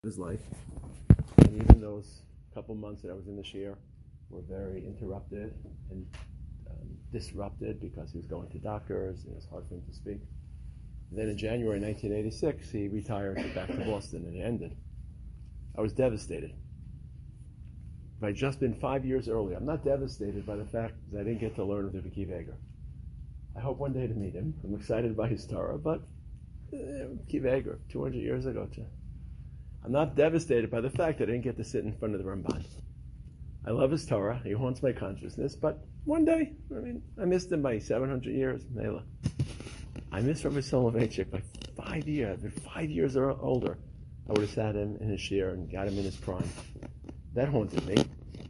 his life. And even those couple months that I was in the Shir were very interrupted and disrupted because he was going to doctors and it was hard for him to speak. And then in January 1986, he retired back to Boston and it ended. I was devastated. If I'd just been 5 years earlier, I'm not devastated by the fact that I didn't get to learn with Rabbi Akiva Eger. I hope one day to meet him. I'm excited by his Torah, but Akiva Eger, 200 years ago. I'm not devastated by the fact that I didn't get to sit in front of the Ramban. I love his Torah. He haunts my consciousness, but one day, I missed him by 700 years. Mela. I missed Rabbi Soloveitchik by 5 years. If 5 years or older, I would have sat him in his shir and got him in his prime. That haunted me.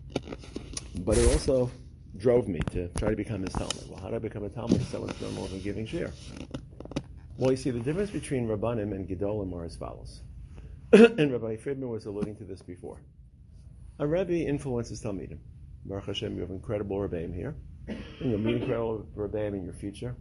But it also drove me to try to become his Talmud. Well, how do I become a Talmud if someone's done more than giving shir? Well, you see, the difference between Rabbanim and Gedolim are as follows. And Rabbi Friedman was alluding to this before. A Rebbe influences Talmidim. Baruch Hashem, you have incredible Rebbeim here. And you'll meet incredible Rebbeim in your future.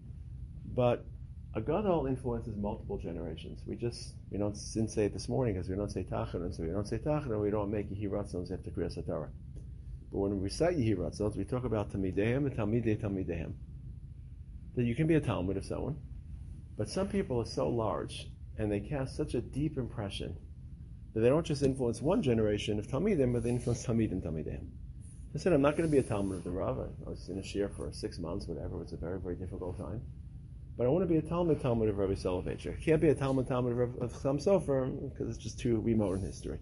But a Gadol influences multiple generations. We didn't say it this morning because we don't say Tachanun. So we don't say Tachanun, we don't make Yehi Ratzons after Kriyas HaTorah. But when we recite Yehi Ratzons, we talk about Talmideim and Talmideim. That you can be a Talmud of someone, but some people are so large and they cast such a deep impression that they don't just influence one generation of Talmidim, but they influence Talmidim. I said, I'm not going to be a Talmud of the Rav. I was in a shir for 6 months, whatever. It was a very, very difficult time. But I want to be a Talmud of Rabbi Soloveitchik. I can't be a Talmud of Chassam Sofer because it's just too remote in history.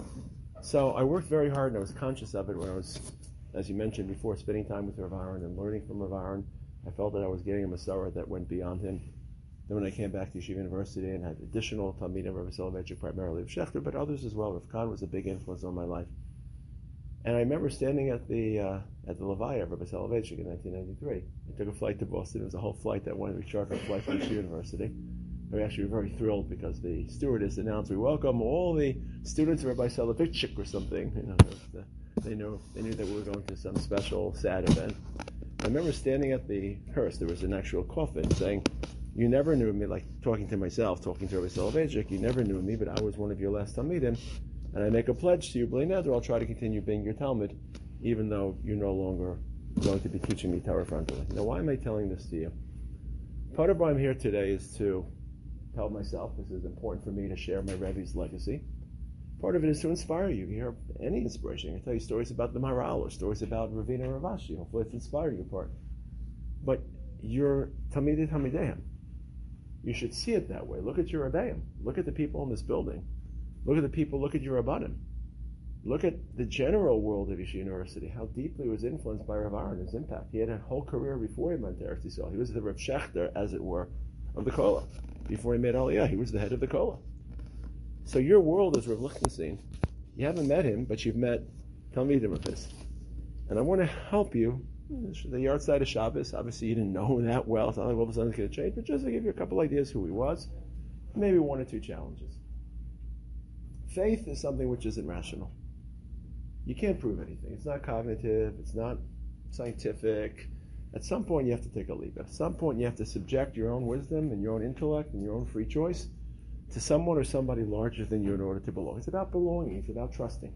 So I worked very hard and I was conscious of it when I was, as you mentioned before, spending time with Rav Aaron and learning from Rav Aaron. I felt that I was getting a Masorah that went beyond him. Then when I came back to Yeshiva University and had additional Talmidim of Rabbi Soloveitchik, primarily of Shechter, but others as well. Rav Kahn was a big influence on my life. And I remember standing at the Levaya of Rabbi Soloveitchik in 1993. I took a flight to Boston. It was a whole flight that wanted to charter a flight from Yeshiva University. We actually were very thrilled because the stewardess announced, we welcome all the students of Rabbi Soloveitchik or something. They knew that we were going to some special, sad event. I remember standing at the hearse. There was an actual coffin saying, you never knew me, like talking to myself, talking to Rabbi Soloveitchik, you never knew me, but I was one of your last Talmidim, and I make a pledge to you, B'lei Neder, I'll try to continue being your Talmud, even though you're no longer going to be teaching me Torah frontally. Now, why am I telling this to you? Part of why I'm here today is to tell myself, this is important for me to share my Rebbe's legacy. Part of it is to inspire you. You hear any inspiration. I can tell you stories about the Maharal or stories about Ravina Ravashi. Hopefully it's inspiring you part. But you're Talmideim. You should see it that way. Look at your Rebbeim. Look at the people in this building. Look at the people, look at your Rabbanim. Look at the general world of Yeshiva University, how deeply it was influenced by Rav Aaron, his impact. He had a whole career before he went to Eretz Yisrael. He was the Rav Shechter, as it were, of the Kola. Before he made Aliyah, he was the head of the Kola. So your world is Rav Lichtenstein. You haven't met him, but you've met Talmidim of his. And I want to help you. The yard side of Shabbos, obviously you didn't know him that well. It's not like all of a sudden it's going to change, but just to give you a couple ideas who he was, maybe 1 or 2 challenges. Faith is something which isn't rational. You can't prove anything. It's not cognitive. It's not scientific. At some point you have to take a leap. At some point you have to subject your own wisdom and your own intellect and your own free choice to someone or somebody larger than you in order to belong. It's about belonging. It's about trusting.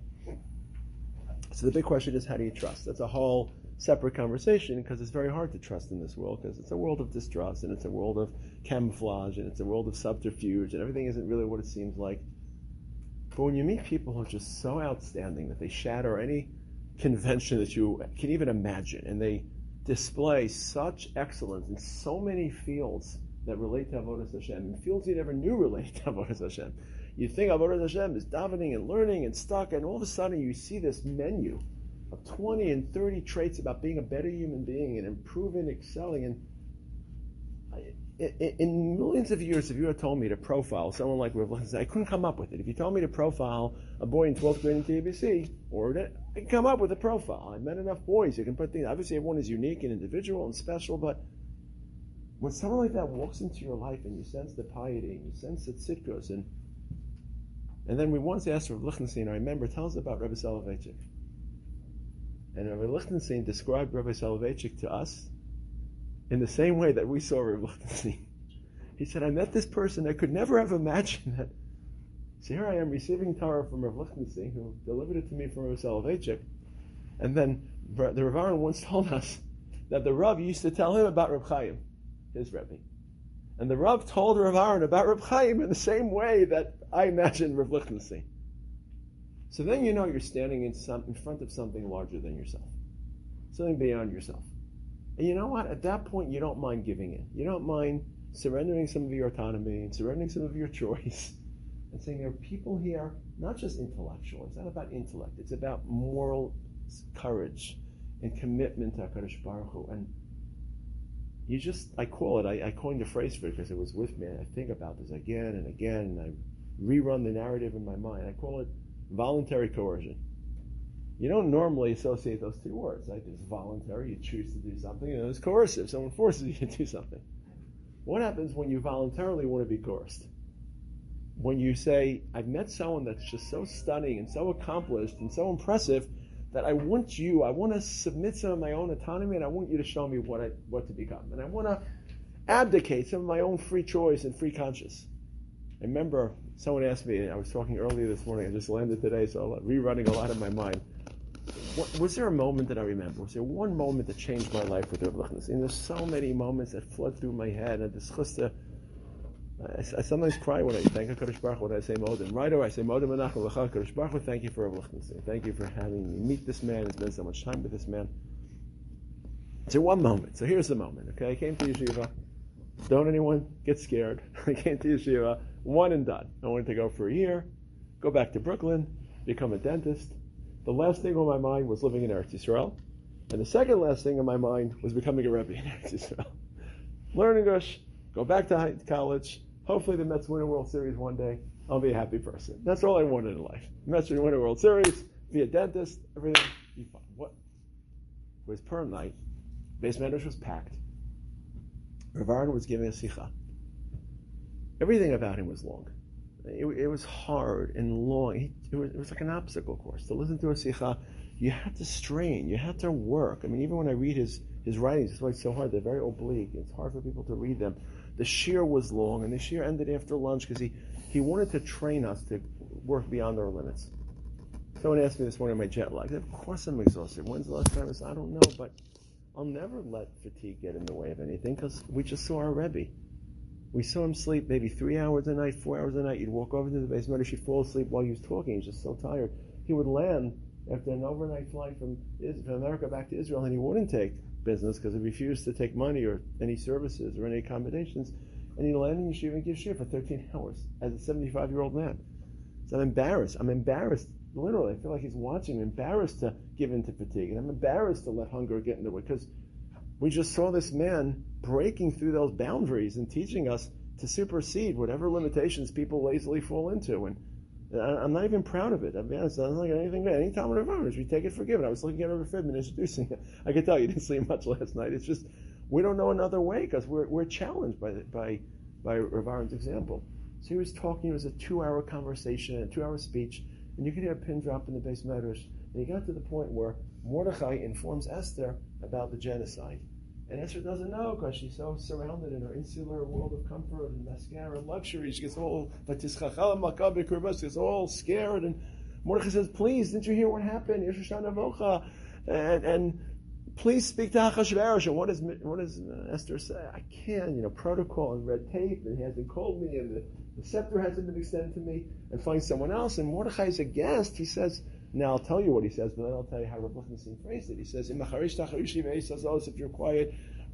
So the big question is, how do you trust? That's a whole separate conversation because it's very hard to trust in this world because it's a world of distrust and it's a world of camouflage and it's a world of subterfuge and everything isn't really what it seems like. But when you meet people who are just so outstanding that they shatter any convention that you can even imagine and they display such excellence in so many fields that relate to Avodas Hashem, and fields you never knew relate to Avodas Hashem. You think Avodas Hashem is davening and learning and stuck, and all of a sudden you see this menu of 20 and 30 traits about being a better human being and improving, excelling. And in millions of years, if you had told me to profile someone like Rav Lichtenstein, I couldn't come up with it. If you told me to profile a boy in 12th grade in TABC, I could come up with a profile. I've met enough boys. You can put things. Obviously, everyone is unique and individual and special, but when someone like that walks into your life and you sense the piety, and you sense the tzidkos, and then we once asked Rav Lichtenstein, I remember, tell us about Rabbi Soloveitchik. And Rabbi Lichtenstein described Rabbi Soloveitchik to us in the same way that we saw Rabbi Lichtenstein. He said, I met this person. I could never have imagined that So here I am receiving Torah from Rav Lichtenstein, who delivered it to me from Rav Soloveitchik, and then the Rav Aaron once told us that the Rav used to tell him about Rav Chaim, his Rebbe. And the Rav told Rav Aaron about Rav Chaim in the same way that I imagined Rav Lichtenstein. So then you know you're standing in front of something larger than yourself, something beyond yourself. And you know what? At that point, you don't mind giving in. You don't mind surrendering some of your autonomy and surrendering some of your choice and saying there are people here, not just intellectual. It's not about intellect. It's about moral courage and commitment to HaKadosh Baruch Hu. And you just, I coined a phrase for it because it was with me. I think about this again and again, and I rerun the narrative in my mind. I call it voluntary coercion. You don't normally associate those two words. Like there's voluntary, you choose to do something, and there's coercive, someone forces you to do something. What happens when you voluntarily want to be coerced? When you say, I've met someone that's just so stunning and so accomplished and so impressive that I want to submit some of my own autonomy, and I want you to show me what to become. And I want to abdicate some of my own free choice and free conscience. I remember someone asked me, I was talking earlier this morning, I just landed today, so I'm rerunning a lot in my mind. Was there a moment that I remember? Was there one moment that changed my life with Rav Lichtenstein? And there's so many moments that flood through my head, and this chusta, I sometimes cry when I thank HaKadosh Baruch Hu, when I say Modin. Right away I say Modin Menachem L'cha HaKadosh Baruch Hu, thank you for Rav Lichtenstein. Thank you for having me meet this man and spend so much time with this man. So one moment. So here's the moment, okay? I came to Yeshiva. Don't anyone get scared. I came to Yeshiva, one and done. I wanted to go for a year, go back to Brooklyn, become a dentist. The last thing on my mind was living in Eretz Yisrael. And the second last thing on my mind was becoming a Rebbe in Eretz Yisrael. Learn English, go back to college. Hopefully the Mets win a World Series one day. I'll be a happy person. That's all I wanted in life. The Mets win a World Series, be a dentist, everything, be fine. What? It was Purim night. Beis Medrash was packed. Rav Aaron was giving a sikha. Everything about him was long. It was hard and long. It was like an obstacle course. To listen to a sikha, you had to strain. You had to work. I mean, even when I read his writings, that's why it's so hard. They're very oblique. It's hard for people to read them. The shir was long, and the shir ended after lunch because he wanted to train us to work beyond our limits. Someone asked me this morning, my jet lag. Of course I'm exhausted. When's the last time I said, I don't know, but I'll never let fatigue get in the way of anything because we just saw our Rebbe. We saw him sleep maybe 3 hours a night, 4 hours a night. You'd walk over to the Beis Medrash, he'd fall asleep while he was talking. He was just so tired. He would land after an overnight flight from America back to Israel, and he wouldn't take business because he refused to take money or any services or any accommodations. And he'd land in Yeshiva and give shir for 13 hours as a 75-year-old man. So I'm embarrassed. Literally, I feel like he's watching. I'm embarrassed to give in to fatigue. And I'm embarrassed to let hunger get in the way because we just saw this man breaking through those boundaries and teaching us to supersede whatever limitations people lazily fall into. And I'm not even proud of it. I'll be honest, I don't like anything bad. Any time of honors, we take it for given. I was looking at Rabbi Friedman introducing it. I could tell you didn't sleep much last night. It's just, we don't know another way because we're challenged by Rav Aaron's example. So he was talking, it was a 2-hour conversation, a 2-hour speech, and you could hear a pin drop in the Beis Medrash. And he got to the point where Mordechai informs Esther about the genocide. And Esther doesn't know because she's so surrounded in her insular world of comfort and mascara and luxury. She gets all scared. And Mordechai says, please, didn't you hear what happened? And please speak to Achashverosh. And what does Esther say? I can't, protocol and red tape, and he hasn't called me, and the scepter hasn't been extended to me, and find someone else. And Mordechai is aghast. He says, now I'll tell you what he says, but then I'll tell you how Rav Lichtenstein phrased it. He says, if you're quiet,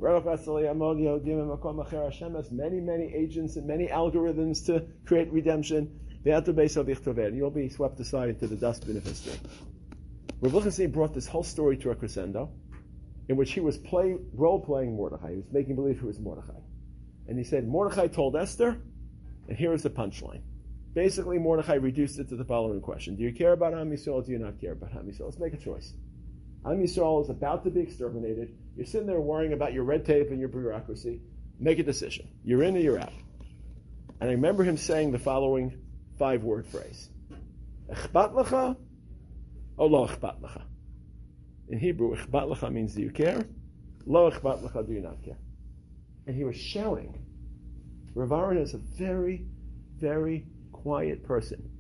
many, many agents and many algorithms to create redemption, and you'll be swept aside into the dustbin of history. Rav Lichtenstein brought this whole story to a crescendo, in which he was role-playing Mordechai. He was making believe he was Mordechai. And he said, Mordechai told Esther, and here is the punchline. Basically, Mordechai reduced it to the following question. Do you care about Am Yisrael or do you not care about Am Yisrael? Let's make a choice. Am Yisrael is about to be exterminated. You're sitting there worrying about your red tape and your bureaucracy. Make a decision. You're in or you're out. And I remember him saying the following 5-word phrase. Echbat lecha o lo echbat lecha. In Hebrew, echbat lecha means do you care? Lo echbat lecha, do you not care? And he was shouting. Rav Aaron is a very, very quiet person.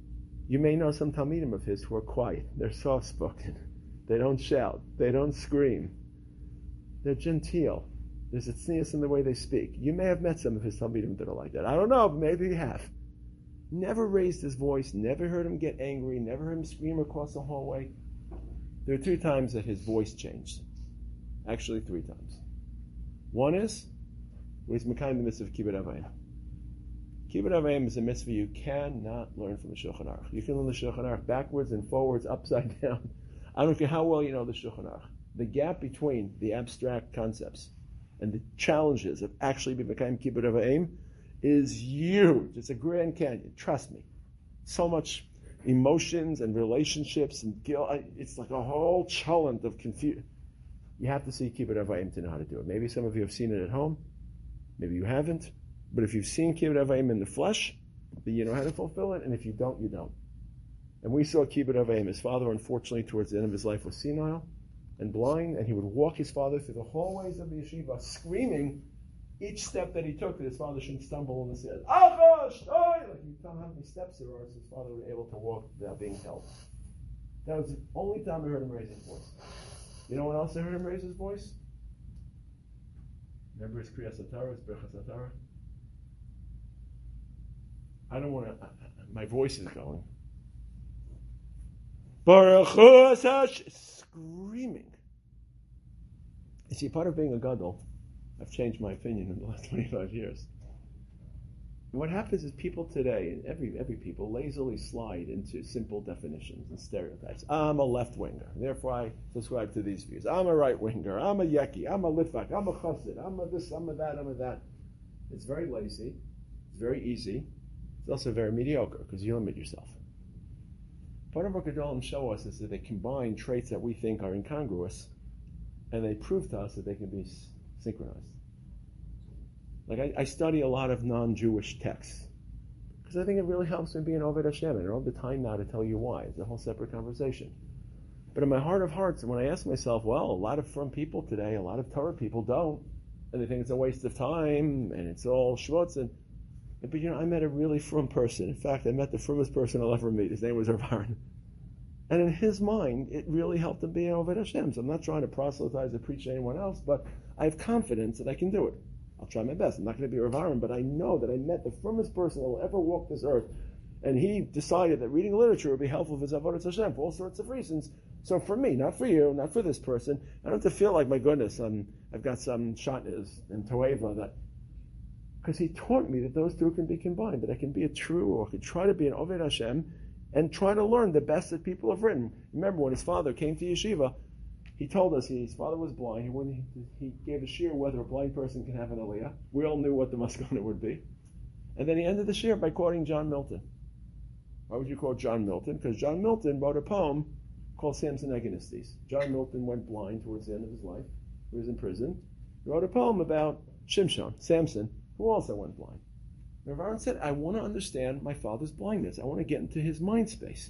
You may know some Talmidim of his who are quiet. They're soft-spoken. They don't shout. They don't scream. They're genteel. There's a tznius in the way they speak. You may have met some of his Talmidim that are like that. I don't know, but maybe you have. Never raised his voice, never heard him get angry, never heard him scream across the hallway. There are 2 times that his voice changed. Actually, 3 times. One is, when he's Mekayim the mitzvah of Kibbut Avayim. Kibbut Avayim is a mitzvah you cannot learn from the Shulchan Aruch. You can learn the Shulchan Aruch backwards and forwards, upside down. I don't care how well you know the Shulchan Aruch. The gap between the abstract concepts and the challenges of actually being Mekayim Kibbut Avayim is huge. It's a Grand Canyon. Trust me. So much emotions and relationships and guilt. It's like a whole chalent of confusion. You have to see Kibbut Avayim to know how to do it. Maybe some of you have seen it at home. Maybe you haven't. But if you've seen Kibbut Avayim in the flesh, then you know how to fulfill it. And if you don't, you don't. And we saw Kibbut Avayim. His father, unfortunately, towards the end of his life was senile and blind. And he would walk his father through the hallways of the yeshiva, screaming each step that he took that his father shouldn't stumble and say, Achash! Like you tell him how many steps there are, so his father was able to walk without being held. That was the only time I heard him raise his voice. You know when else I heard him raise his voice? Remember his Kriyas Satara, his Berachas Satara? I don't want to, my voice is going. Baruch Hu screaming. You see, part of being a gadol, I've changed my opinion in the last 25 years. And what happens is people today, and every people, lazily slide into simple definitions and stereotypes. I'm a left-winger, therefore I subscribe to these views. I'm a right-winger, I'm a yeki, I'm a litvak, I'm a chassid, I'm a this, I'm a that, I'm a that. It's very lazy, it's very easy, it's also very mediocre, because you limit yourself. Part of what Gedolim show us is that they combine traits that we think are incongruous, and they prove to us that they can be synchronized. Like I study a lot of non-Jewish texts because I think it really helps me be an Oved Hashem. And I don't have the time now to tell you why. It's a whole separate conversation. But in my heart of hearts, when I ask myself, well, a lot of frum people today, a lot of Torah people don't, and they think it's a waste of time and it's all schmutz. But I met a really frum person. In fact, I met the frummest person I'll ever meet. His name was Rav Aaron. And in his mind, it really helped him be an Oved Hashem. So I'm not trying to proselytize or preach to anyone else, but I have confidence that I can do it. I'll try my best. I'm not going to be Rav Aaron, but I know that I met the firmest person that will ever walk this earth. And he decided that reading literature would be helpful for his Avodas Hashem for all sorts of reasons. So for me, not for you, not for this person, I don't have to feel like, my goodness, I've got some shatnez and toeva that, because he taught me that those two can be combined, that I can be a true, or I could try to be an Oved Hashem and try to learn the best that people have written. Remember, when his father came to yeshiva, he told us his father was blind. He gave a shiur whether a blind person can have an aliyah. We all knew what the maskana would be. And then he ended the shiur by quoting John Milton. Why would you quote John Milton? Because John Milton wrote a poem called Samson Agonistes. John Milton went blind towards the end of his life. He was in prison. He wrote a poem about Shimshon, Samson, who also went blind. Rav Aaron said, I want to understand my father's blindness. I want to get into his mind space.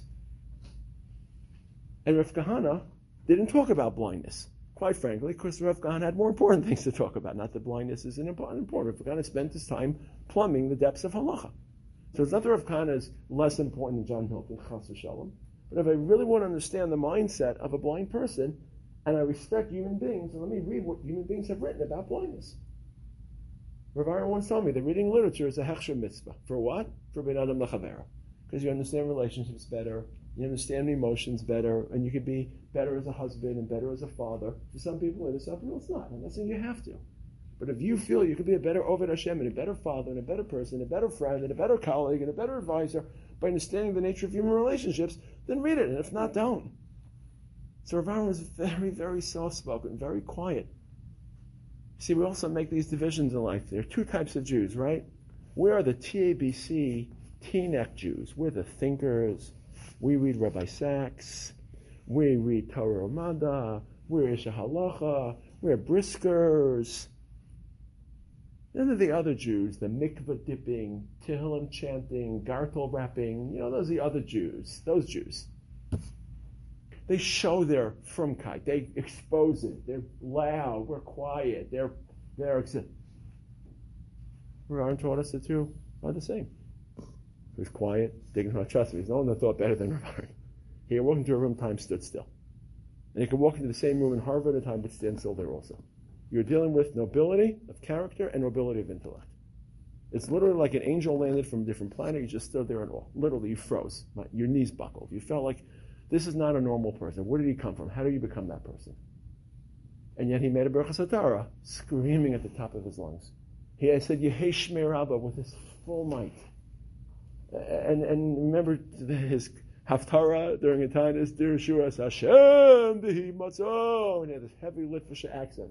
And Rav Kahana didn't talk about blindness, quite frankly, because Rav Kahana had more important things to talk about. Not that blindness isn't important. Rav Kahana spent his time plumbing the depths of halacha. So it's not that Rav Kahana is less important than John Milton, chas v'shalom. But if I really want to understand the mindset of a blind person, and I respect human beings, then let me read what human beings have written about blindness. Rav Aaron once told me that reading literature is a hechsher mitzvah. For what? For ben adam lechavera. Because you understand relationships better, you understand emotions better, and you could be better as a husband and better as a father. For some people it is, some people it's not. I'm not saying you have to. But if you feel you could be a better Oved Hashem and a better father and a better person, a better friend and a better colleague and a better advisor by understanding the nature of human relationships, then read it. And if not, don't. So Rav Aaron was very, very soft-spoken, very quiet. See, we also make these divisions in life. There are 2 types of Jews, right? We are the TABC, T-neck Jews. We're the thinkers. We read Rabbi Sachs. We read Torah Ramada. We're Isha Halacha. We're briskers. Then there are the other Jews, the mikvah dipping, Tehillim chanting, gartel rapping. Those are the other Jews. Those Jews. They show their frumkeit. They expose it. They're loud. We're quiet. They're Rav Aaron taught us the two are the same. who's quiet, dignified. Trust me, there's no one that thought better than Rav Aaron. He could walk into a room, time stood still. And he could walk into the same room in Harvard at a time, but stand still there also. You're dealing with nobility of character and nobility of intellect. It's literally like an angel landed from a different planet. You just stood there in awe. Literally, you froze. Your knees buckled. You felt like this is not a normal person. Where did he come from? How do you become that person? And yet he made a Berachas Hatara, screaming at the top of his lungs. He said, Yehei Shmei Rabbah, with his full might. And remember his Haftarah during a time is Dir Shuras Hashem Bihi Matzah, and he had this heavy Litvish accent.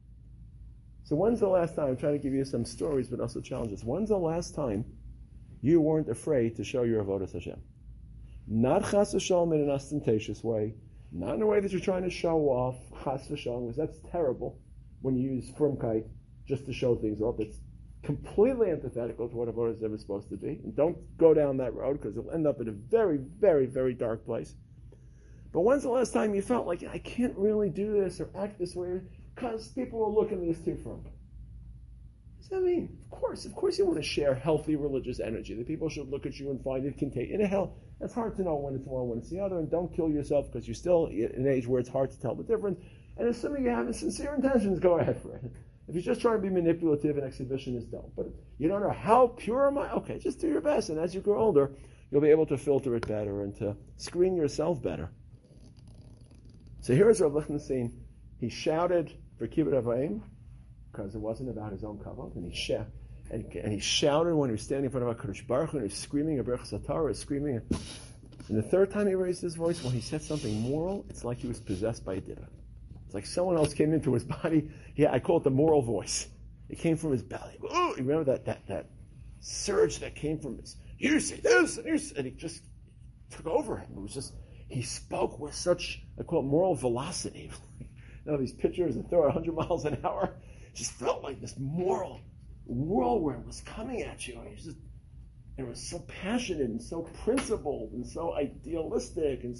So when's the last time, I'm trying to give you some stories but also challenges, when's the last time you weren't afraid to show your avodas Hashem? Not chas v'shalom in an ostentatious way, not in a way that you're trying to show off, chas v'shalom, because that's terrible when you use frumkeit just to show things off. It's completely antithetical to what avodah is ever supposed to be. And don't go down that road because you'll end up in a very, very, very dark place. But when's the last time you felt like, I can't really do this or act this way because people will look at me as too firm? What does that mean? Of course you want to share healthy religious energy. That people should look at you and find it contagious. In hell, it's hard to know when it's one, when it's the other, and don't kill yourself because you're still in an age where it's hard to tell the difference. And assuming you have sincere intentions, go ahead for it. If you're just trying to be manipulative and exhibitionist, don't. But you don't know how pure am I? Okay, just do your best. And as you grow older, you'll be able to filter it better and to screen yourself better. So here's Rav Lichtenstein. He shouted for Kibbut Avayim because it wasn't about his own kavod, and he shouted when he was standing in front of HaKadosh Baruch Hu, and he was screaming a Berachas Hatara, screaming. And the third time he raised his voice, when he said something moral, it's like he was possessed by a diva. It's like someone else came into his body. Yeah, I call it the moral voice. It came from his belly. Oh, you remember that surge that came from his, you say this, and he just took over him. It was just, he spoke with such, I call it moral velocity. These pictures that throw 100 miles an hour, it just felt like this moral whirlwind was coming at you. And it was so passionate and so principled and so idealistic and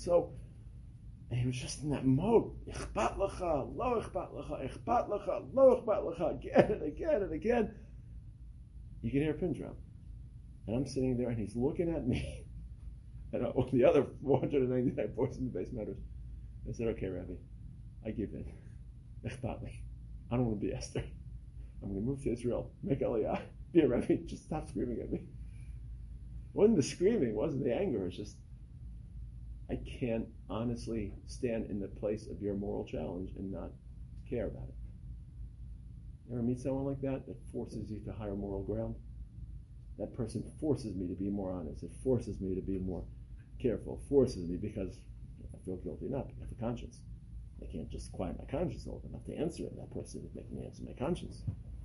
he was just in that mode. Ichbat lecha, lo ichbat lecha, ichbat lecha, lo ichbat lecha, again and again and again. You can hear a pin drop. And I'm sitting there and he's looking at me. And the other 499 voices in the base matters. I said, okay, Rabbi, I give in. Ichbat le. I don't want to be Esther. I'm going to move to Israel, make Aliyah, be a Rabbi, just stop screaming at me. It wasn't the screaming, it wasn't the anger, it's just, I can't honestly stand in the place of your moral challenge and not care about it. You ever meet someone like that forces you to higher moral ground? That person forces me to be more honest. It forces me to be more careful. Forces me because I feel guilty enough. I have a conscience. I can't just quiet my conscience long enough to answer it. That person is making me answer my conscience.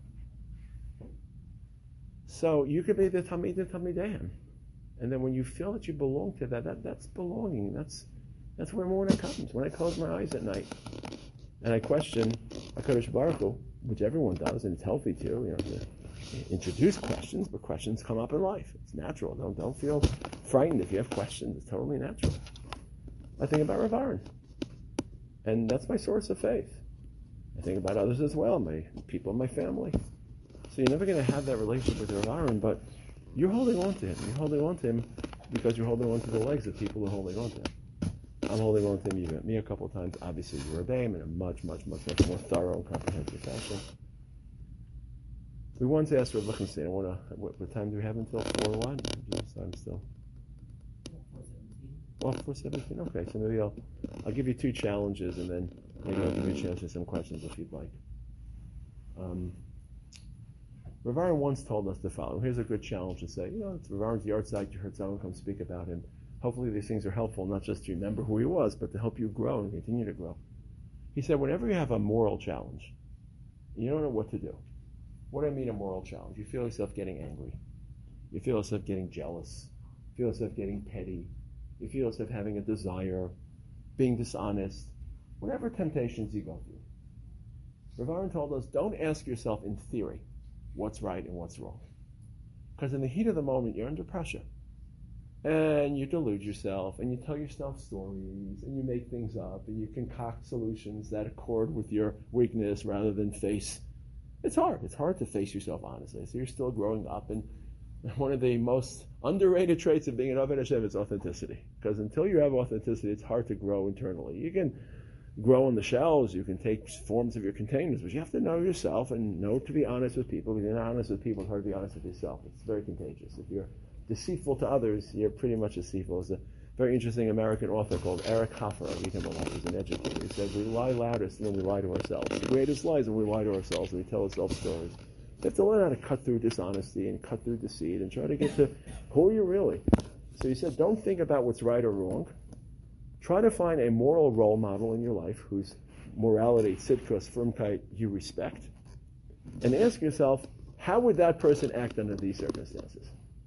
So you could be the Talmidei. And then when you feel that you belong to that's belonging. That's where morning comes. When I close my eyes at night and I question HaKadosh Baruch Hu, which everyone does, and it's healthy too, to introduce questions, but questions come up in life. It's natural. Don't feel frightened if you have questions. It's totally natural. I think about Rav Aaron. And that's my source of faith. I think about others as well, my people in my family. So you're never going to have that relationship with Rav Aaron, but you're holding on to him. You're holding on to him because you're holding on to the legs of people who are holding on to him. I'm holding on to him. You've met me a couple of times. Obviously, you're a Rebbeim in a much, much, much, much more thorough and comprehensive fashion. We wanted to ask Rav Lichtenstein. What time do we have until 4:01? I'm still. 4:17. Okay, so maybe I'll give you two challenges, and then maybe I'll give you a chance for some questions if you'd like. Rav Aaron once told us the following. Here's a good challenge to say, it's Rav Aaron's yahrzeit. You heard someone come speak about him. Hopefully these things are helpful, not just to remember who he was, but to help you grow and continue to grow. He said, whenever you have a moral challenge, you don't know what to do. What do I mean a moral challenge? You feel yourself getting angry. You feel yourself getting jealous. You feel yourself getting petty. You feel yourself having a desire, being dishonest. Whatever temptations you go through. Rav Aaron told us, don't ask yourself in theory what's right and what's wrong. Because in the heat of the moment, you're under pressure. And you delude yourself, and you tell yourself stories, and you make things up, and you concoct solutions that accord with your weakness rather than face. It's hard. It's hard to face yourself honestly. So you're still growing up, and One of the most underrated traits of being an Aved Hashem is authenticity. Because until you have authenticity, it's hard to grow internally. You can grow on the shelves, you can take forms of your containers, but you have to know yourself and know to be honest with people. If you're not honest with people, it's hard to be honest with yourself. It's very contagious. If you're deceitful to others, you're pretty much deceitful. There's a very interesting American author called Eric Hoffer. I read him a lot. He's an educator. He said, we lie loudest when we lie to ourselves. The greatest lies when we lie to ourselves and we tell ourselves stories. You have to learn how to cut through dishonesty and cut through deceit and try to get to who you're really. So he said, don't think about what's right or wrong. Try to find a moral role model in your life whose morality, tzidkus, firmkeit, you respect. And ask yourself, how would that person act under these circumstances?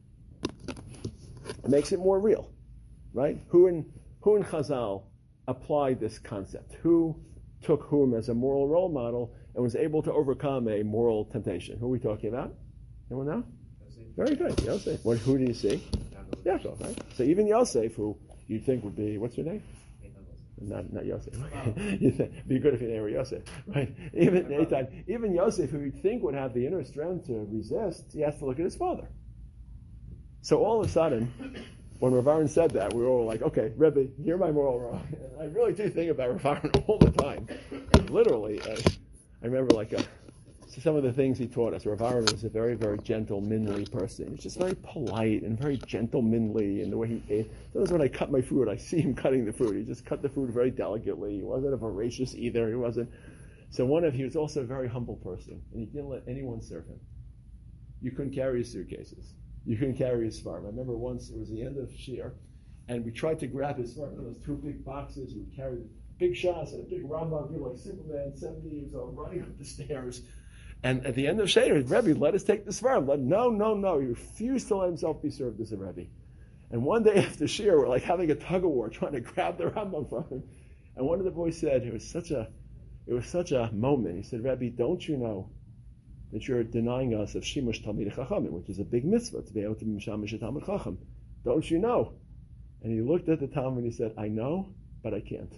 It makes it more real, right? Who in Chazal applied this concept? Who took whom as a moral role model and was able to overcome a moral temptation? Who are we talking about? Anyone know? Yosef. Very good, Yosef. Who do you see? Yaakov, right? So even Yosef, who you think would be, what's your name? Not Yosef. It'd be good if your name were Yosef, right? Even Yosef, who you'd think would have the inner strength to resist, he has to look at his father. So all of a sudden, when Rav Aaron said that, we were all like, okay, Rebbe, you're my moral wrong. And I really do think about Rav Aaron all the time. Literally, I remember some of the things he taught us. Rav Aaron was a very, very gentlemanly person. He's just very polite and very gentlemanly in the way he ate. Sometimes when I cut my food, I see him cutting the food. He just cut the food very delicately. He wasn't a voracious either. He was also a very humble person, and he didn't let anyone serve him. You couldn't carry his suitcases. You couldn't carry his farm. I remember once, it was the end of Shir, and we tried to grab his farm. Those two big boxes. We would carry the big shots and a big Rambam, like Superman, 70 years old, running up the stairs. And at the end of Seder, Rebbe, let us take the Svarim. No. He refused to let himself be served as a Rebbe. And one day after Shir, we're like having a tug of war, trying to grab the Rambam from him. And one of the boys said, it was such a moment. He said, Rebbe, don't you know that you're denying us of Shimush Talmid Chachamim, which is a big mitzvah, to be able to be Mishamish Talmid Chacham. Don't you know? And he looked at the Talmud and he said, I know, but I can't.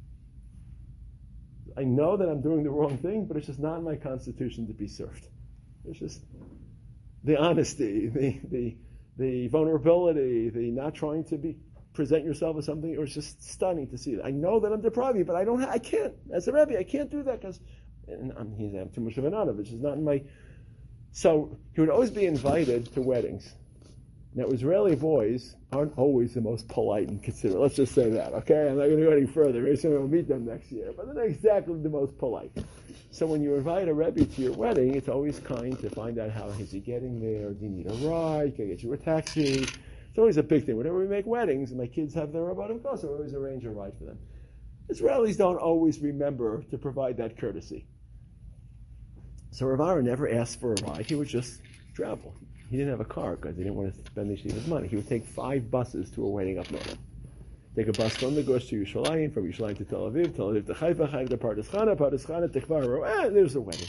I know that I'm doing the wrong thing, but it's just not in my constitution to be served. It's just the honesty, the vulnerability, the not trying to present yourself as something. It was just stunning to see that. I know that I'm deprived, but I can't. As a Rebbe, I can't do that because I'm too much of an honor, which is not in my. So he would always be invited to weddings. Now, Israeli boys aren't always the most polite and considerate. Let's just say that, okay? I'm not going to go any further. Maybe someone will meet them next year. But they're not exactly the most polite. So when you invite a Rebbe to your wedding, it's always kind to find out how is he getting there. Do you need a ride? Can I get you a taxi? It's always a big thing. Whenever we make weddings and my kids have their Rabbanim Kosa, we always arrange a ride for them. Israelis don't always remember to provide that courtesy. So Rav Aaron never asked for a ride. He would just travel. He didn't have a car because he didn't want to spend the yeshiva's money. He would take 5 buses to a wedding up north. Take a bus from the Gush to Yerushalayim, from Yerushalayim to Tel Aviv to Haifa, Haifa to Pardes Chana to Kfar. There's a wedding.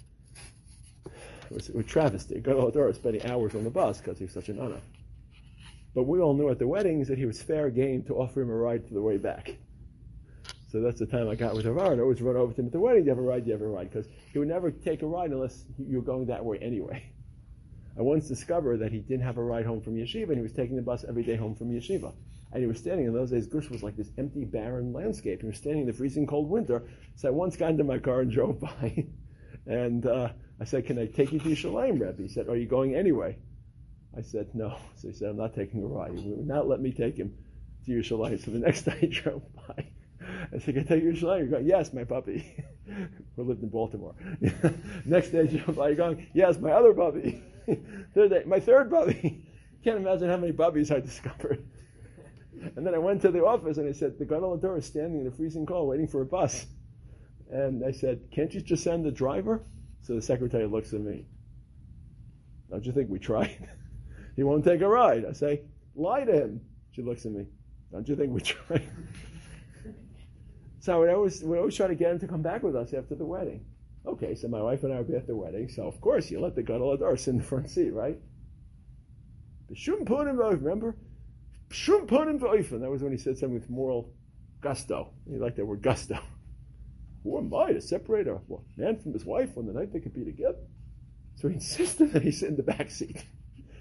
It was a travesty. Gadol HaTorah spending hours on the bus because he was such an honor. But we all knew at the weddings that he was fair game to offer him a ride to the way back. So that's the time I got with Rav Aaron. I always run over to him at the wedding. Do you have a ride? Do you have a ride? Because he would never take a ride unless you're going that way anyway. I once discovered that he didn't have a ride home from yeshiva, and he was taking the bus every day home from yeshiva. And he was standing, in those days, Gush was like this empty, barren landscape. He was standing in the freezing cold winter. So I once got into my car and drove by. And I said, can I take you to Yerushalayim, Rebbe? He said, are you going anyway? I said, no. So he said, I'm not taking a ride. He would not let me take him to Yerushalayim. So the next day I drove by. I said, can I take you to Yerushalayim? You're going, yes, my puppy. We lived in Baltimore. Next day I drove by, you're going, yes, my other puppy. Third day, my third puppy. Can't imagine how many puppies I discovered. And then I went to the office and I said, the Gadol HaTorah is standing in the freezing cold waiting for a bus. And I said, can't you just send the driver? So the secretary looks at me. Don't you think we tried? He won't take a ride. I say, lie to him. She looks at me. Don't you think we tried? So we always try to get him to come back with us after the wedding. Okay, so my wife and I will be at the wedding, so of course you let the Gadol HaTorah sit in the front seat, right? B'shum punim v'oifen, remember? B'shum punim v'oifen. That was when he said something with moral gusto. He liked that word gusto. Who am I to separate a man from his wife on the night they could be together? So he insisted that he sit in the back seat.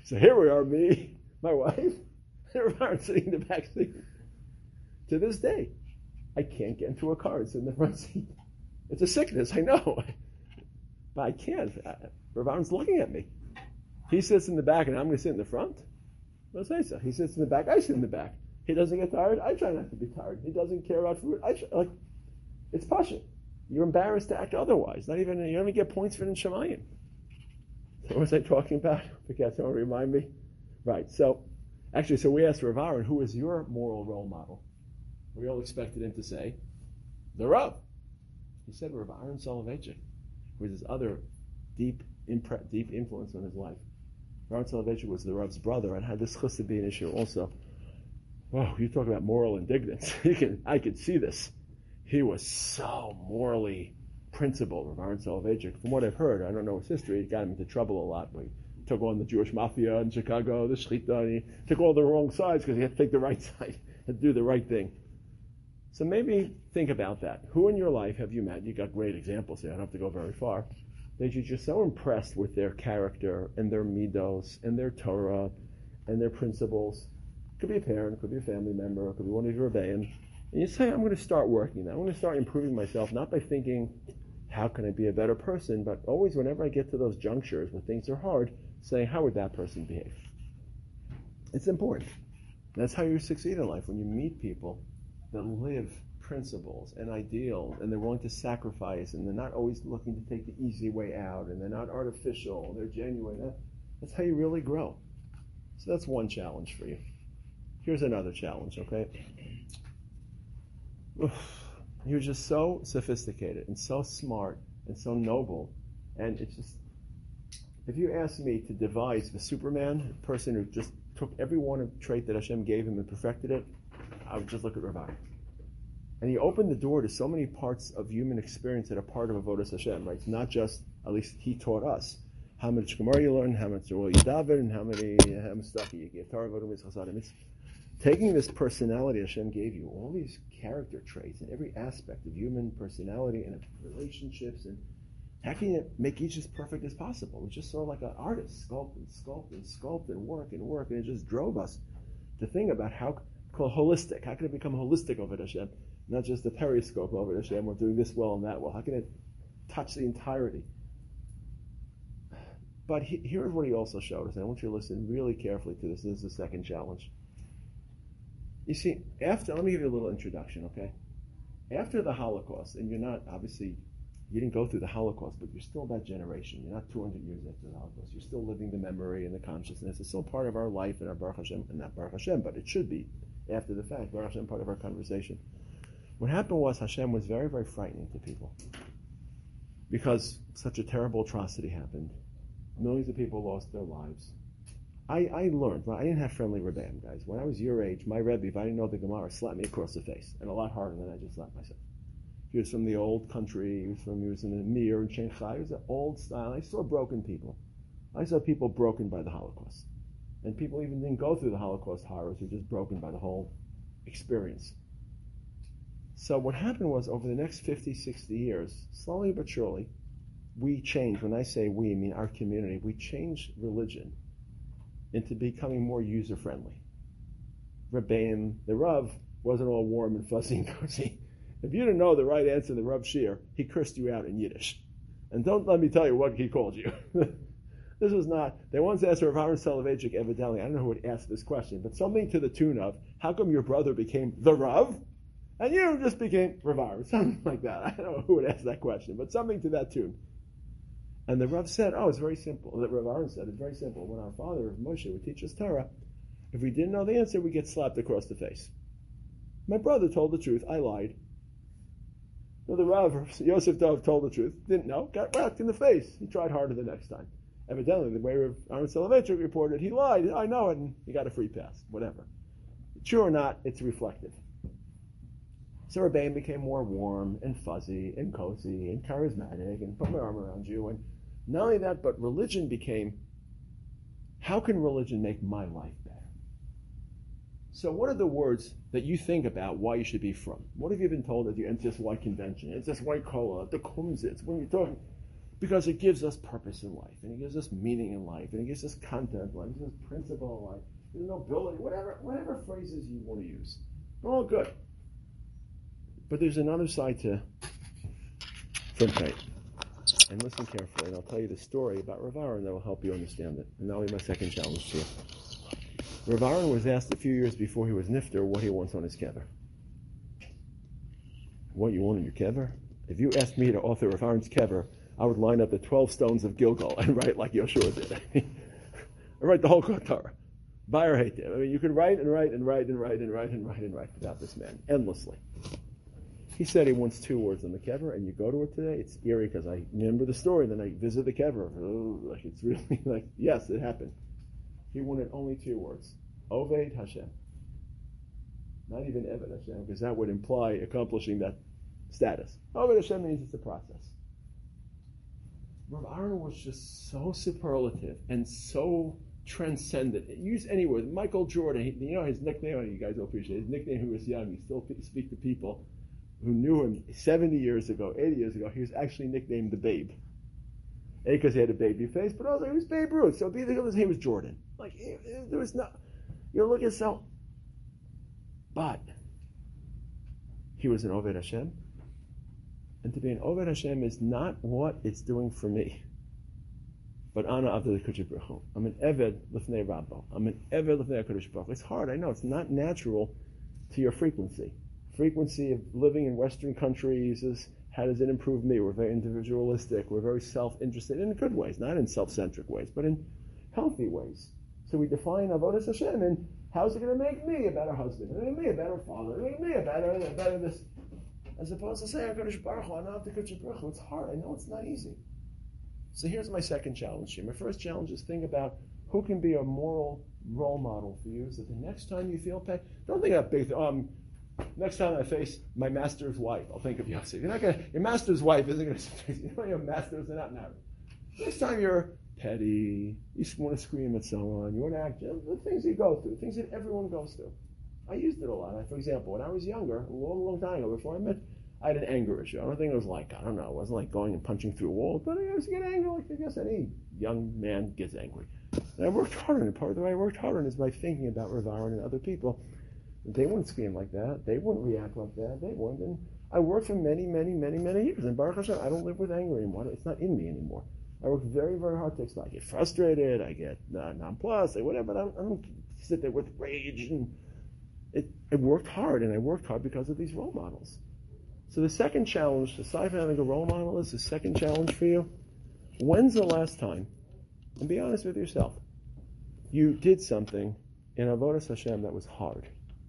So here we are, me, my wife, and Rav Aaron sitting in the back seat. To this day, I can't get into a car and sit in the front seat. It's a sickness, I know. But I can't. Rav Aaron's looking at me. He sits in the back and I'm going to sit in the front? Don't say so. He sits in the back, I sit in the back. He doesn't get tired, I try not to be tired. He doesn't care about food, it's passion. You're embarrassed to act otherwise. You don't even get points for it in Shemayim. So what was I talking about? I forget, someone remind me. Right, so we asked Rav Aaron, who is your moral role model? We all expected him to say, the Rav. He said Rav Aaron Soloveitchik, who was his other deep influence on his life. Rav Aaron Soloveitchik was the Rav's brother and had this chus to be an issue also. Oh, you talk about moral indignance. I could see this. He was so morally principled, Rav Aaron Soloveitchik. From what I've heard, I don't know his history, it got him into trouble a lot. He took on the Jewish mafia in Chicago, the Shechita, and he took all the wrong sides because he had to take the right side and do the right thing. So maybe think about that. Who in your life have you met? You got great examples here. I don't have to go very far. That you're just so impressed with their character and their midos and their Torah and their principles. It could be a parent, it could be a family member, it could be one of your rebbeim. And you say, I'm going to start working that. I'm going to start improving myself, not by thinking, how can I be a better person, but always whenever I get to those junctures where things are hard, saying, how would that person behave? It's important. That's how you succeed in life, when you meet people that live principles and ideals, and they're willing to sacrifice, and they're not always looking to take the easy way out, and they're not artificial, they're genuine. That's how you really grow. So that's one challenge for you. Here's another challenge, okay? He was just so sophisticated and so smart and so noble, and it's just, if you ask me to devise the Superman, a person who just took every one of the trait that Hashem gave him and perfected it, I would just look at Rav Aaron. And he opened the door to so many parts of human experience that are part of Avodas Hashem, right? It's not just, at least he taught us, how much Gemara you learn, how much you daven, and how much stuff you give. It's taking this personality Hashem gave you, all these character traits in every aspect of human personality and of relationships, and how can you make each as perfect as possible? It's just sort of like an artist, sculpt and work, and it just drove us to think about how called holistic. How can it become holistic over Hashem? Not just a periscope over Hashem, we're doing this well and that well. How can it touch the entirety? But here's what he also showed us, and I want you to listen really carefully to this. This is the second challenge. You see, let me give you a little introduction, okay? After the Holocaust, and you're not, obviously, you didn't go through the Holocaust, but you're still that generation. You're not 200 years after the Holocaust. You're still living the memory and the consciousness. It's still part of our life and our Baruch Hashem, and not Baruch Hashem, but it should be after the fact. Baruch Hashem, part of our conversation. What happened was Hashem was very, very frightening to people because such a terrible atrocity happened. Millions of people lost their lives. I learned, I didn't have friendly rebbeim, guys. When I was your age, my Rebbe, if I didn't know the Gemara, slapped me across the face, and a lot harder than I just slapped myself. He was from the old country, he was in the Mir and Shanghai. He was an old style. I saw broken people. I saw people broken by the Holocaust. And people even didn't go through the Holocaust horrors, were just broken by the whole experience. So what happened was, over the next 50, 60 years, slowly but surely, we changed. When I say we, I mean our community. We changed religion into becoming more user-friendly. Rebbeim, the Rav, wasn't all warm and fuzzy and cozy. If you didn't know the right answer to the Rav Shir, he cursed you out in Yiddish. And don't let me tell you what he called you. This was not, they once asked Rav Aaron Soloveitchik, evidently, I don't know who would ask this question, but something to the tune of, how come your brother became the Rav? And you just became Rav Aaron, something like that. I don't know who would ask that question, but something to that tune. And the Rav said, it's very simple. The Rav Aaron said, it's very simple. When our father, Moshe, would teach us Torah, if we didn't know the answer, we get slapped across the face. My brother told the truth. I lied. So the Rav, Yosef Dov, told the truth. Didn't know. Got whacked in the face. He tried harder the next time. Evidently, the way Rav Aaron Soloveitchik reported, he lied. I know it, and he got a free pass. Whatever. True or not, it's reflective. So Rebbeim became more warm and fuzzy and cozy and charismatic and put my arm around you. And not only that, but religion became, how can religion make my life better? So what are the words that you think about why you should be from? What have you been told at the NCSY convention? It's this white cola, the kumsitz, when you're talking. because it gives us purpose in life, and it gives us meaning in life, and it gives us content in life, it gives us principle in life, there's nobility, whatever phrases you want to use. They're all good. But there's another side to Frimkeit. And listen carefully, and I'll tell you the story about Rav Aaron that will help you understand it. And that'll be my second challenge to you. Rav Aaron was asked a few years before he was nifter what he wants on his kever. What you want on your kever? If you asked me to author Rav Aaron's kever, I would line up the 12 stones of Gilgal and write like Yoshua did. I write the whole Torah. Buy or hate it. I mean, you could write and write and write and write and write and write and write about this man endlessly. He said he wants 2 words on the kever, and you go to it today. It's eerie because I remember the story. Then I visit the kever. Oh, like it's really like, yes, it happened. He wanted only 2 words: Oved Hashem. Not even Eved Hashem, because that would imply accomplishing that status. Oved Hashem means it's a process. Rav Aaron was just so superlative and so transcendent. Use any word. Michael Jordan, you know his nickname, you guys will appreciate it. His nickname, he was young, he still speak to people who knew him 70 years ago, 80 years ago. He was actually nicknamed the Babe. A, because he had a baby face, but also he was Babe Ruth. So be the name was Jordan. Like, there was no, you look at so, but he was an Oved Hashem. And to be an Oved Hashem is not what it's doing for me, but Ana Avdei L'Kadosh Baruch Hu. I'm an Eved L'fnei Rabbo. I'm an Eved L'fnei HaKadosh Baruch Hu. It's hard, I know. It's not natural to your frequency. Frequency of living in Western countries is, how does it improve me? We're very individualistic. We're very self-interested in good ways, not in self-centric ways, but in healthy ways. So we define Avodas Hashem, and how's it going to make me a better husband? It's going to make me a better father? It's going to make me a better this. As opposed to saying, HaKadosh Baruch Hu, Ana Avdei L'Kadosh Baruch Hu. It's hard. I know it's not easy. So here's my second challenge here. My first challenge is think about who can be a moral role model for you, so the next time you feel pain, don't think of big. Next time I face my master's wife, I'll think of Yosef. You're not gonna. Your master's wife isn't going to. You know, your masters are not married. Next time you're petty, you want to scream at someone, you want to act. The things you go through, things that everyone goes through. I used it a lot. For example, when I was younger, a long time ago, before I met, I had an anger issue. I don't think it was like, I don't know, it wasn't like going and punching through walls, but I was getting angry like I guess any young man gets angry. And I worked hard on it. Part of the way I worked hard on it is by thinking about Rav Aaron and other people. They wouldn't scream like that. They wouldn't react like that. They wouldn't. And I worked for many, many, many, many years. And Baruch Hashem, I don't live with anger anymore. It's not in me anymore. I work very, very hard to explain. I get frustrated. I get nonplussed, whatever. But I don't sit there with rage. And I worked hard, and I worked hard because of these role models. So the second challenge, aside from having a role model, is the second challenge for you. When's the last time, and be honest with yourself, you did something in Avodas Hashem that was hard?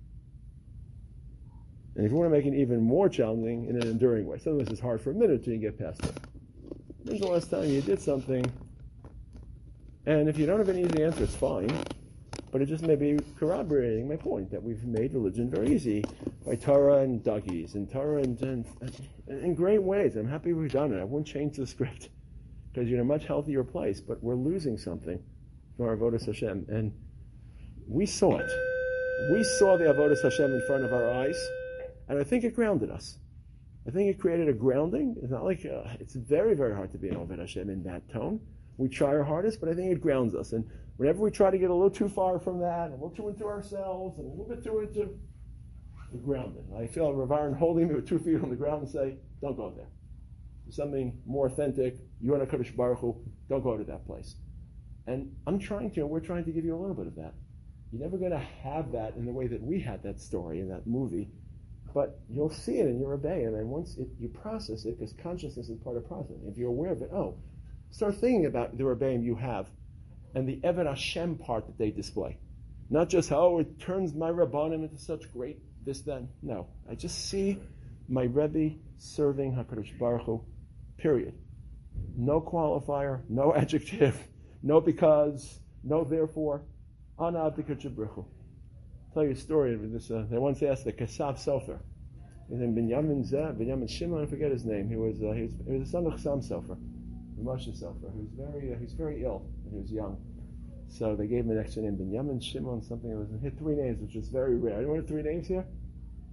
And if you want to make it even more challenging, in an enduring way. Some of this is hard for a minute till you get past it. When's the last time you did something? And if you don't have an easy answer, it's fine. But it just may be corroborating my point that we've made religion very easy by Torah and Duggies and Torah and in great ways. I'm happy we've done it. I wouldn't change the script because you're in a much healthier place. But we're losing something from our Avodas Hashem, and we saw it. We saw the Avodas Hashem in front of our eyes, and I think it grounded us. I think it created a grounding. It's not like it's very, very hard to be an Oved Hashem in that tone. We try our hardest, but I think it grounds us. And whenever we try to get a little too far from that, a little too into ourselves, and a little bit too into, we're grounded. I feel Rav Aaron holding me with 2 feet on the ground and say, don't go there. There's something more authentic. You and HaKadosh Baruch Hu, don't go to that place. And we're trying to give you a little bit of that. You're never going to have that in the way that we had that story in that movie, but you'll see it in your Rebbeim, and once you process it, because consciousness is part of processing. If you're aware of it, start thinking about the Rebbeim you have and the Eved Hashem part that they display. Not just how it turns my Rabbanim into such great this, then. No. I just see my Rebbe serving HaKadosh Baruch Hu, period. No qualifier, no adjective, no because, no therefore. Ana Avdei L'Kadosh Baruch Hu. I'll tell you a story of this. They once asked the Kasav Sofer. His name Binyamin Shimon, I forget his name. He was the son of Chassam Sofer. Moshe Sofer, who's very ill when he was young. So they gave him an extra name, Binyamin Shimon something. He had 3 names, which is very rare. Anyone have 3 names here?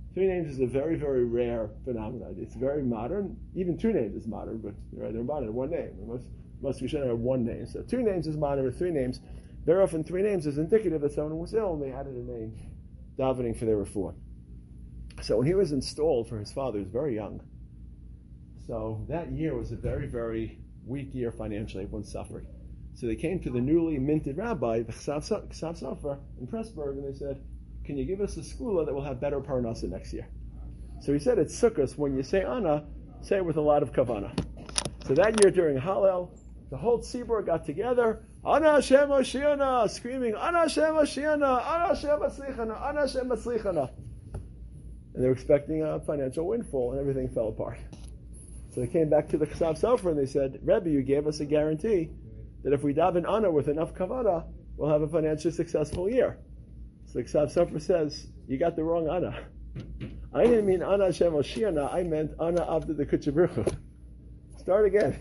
Three names is a very, very rare phenomenon. It's very modern. Even two names is modern, but they're modern. One name. Most Rishonim have one name. So two names is modern, with three names. Very often three names is indicative that someone was ill and they added a name, davening for their refuah. So when he was installed for his father, he was very young. So that year was a very, very weak year financially. Everyone suffered. So they came to the newly minted rabbi, the Ksav Sofer in Pressburg, and they said, can you give us a skula that will have better parnasa next year? So he said, it's Sukkos, when you say Ana, say it with a lot of kavana. So that year during Hallel, the whole tzibur got together, Ana Hashem Mashiach, screaming, Ana Hashem Mashiach, Ana Hashem Matzlichana, Ana Hashem Matzlichana. And they were expecting a financial windfall, and everything fell apart. So they came back to the Ksav Sofer and they said, Rebbe, you gave us a guarantee that if we daven Ana with enough kavana, we'll have a financially successful year. So the Ksav Sofer says, you got the wrong Ana. I didn't mean Ana Hashem Oshiana, I meant Ana Avda the Kuchabrichu. Start again.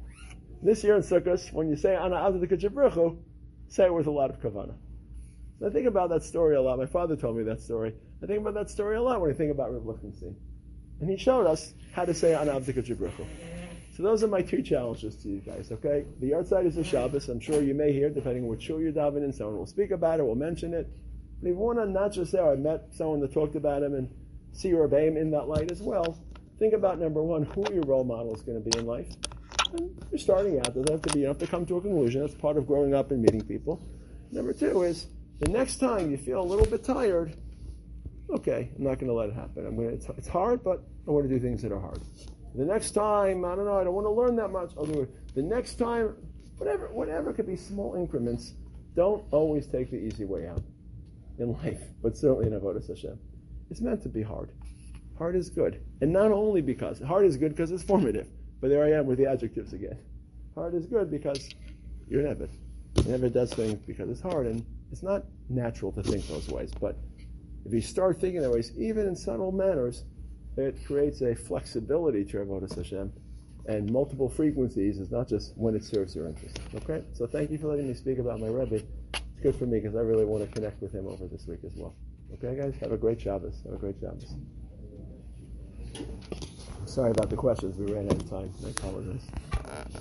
This year in Sukkot, when you say Ana Avda the Kuchabrichu, say it with a lot of kavana. So I think about that story a lot. My father told me that story. I think about that story a lot when I think about Rav Lichtenstein. And he showed us how to say Ana Avda Kuchabrichu. So those are my two challenges to you guys, okay? The outside is a Shabbos. I'm sure you may hear, depending on which shul you're davening, someone will speak about it, will mention it. But if you want to not just say, I met someone that talked about him and see your Rebbeim in that light as well, think about, number one, who your role model is going to be in life. And you're starting out. Doesn't have to be, you don't have to come to a conclusion. That's part of growing up and meeting people. Number two is, the next time you feel a little bit tired, okay, I'm not going to let it happen. It's hard, but I want to do things that are hard. The next time, I don't know, I don't want to learn that much, I'll do it. The next time, whatever could be small increments. Don't always take the easy way out in life, but certainly in Avodas Hashem. It's meant to be hard. Hard is good. And not only because, hard is good because it's formative, but there I am with the adjectives again. Hard is good because you're an Eved. An Eved does things because it's hard, and it's not natural to think those ways, but if you start thinking that ways, even in subtle manners, it creates a flexibility to Avodas Hashem, and multiple frequencies is not just when it serves your interest. Okay? So thank you for letting me speak about my Rebbe. It's good for me because I really want to connect with him over this week as well. Okay, guys? Have a great Shabbos. Have a great Shabbos. Sorry about the questions. We ran out of time. I apologize.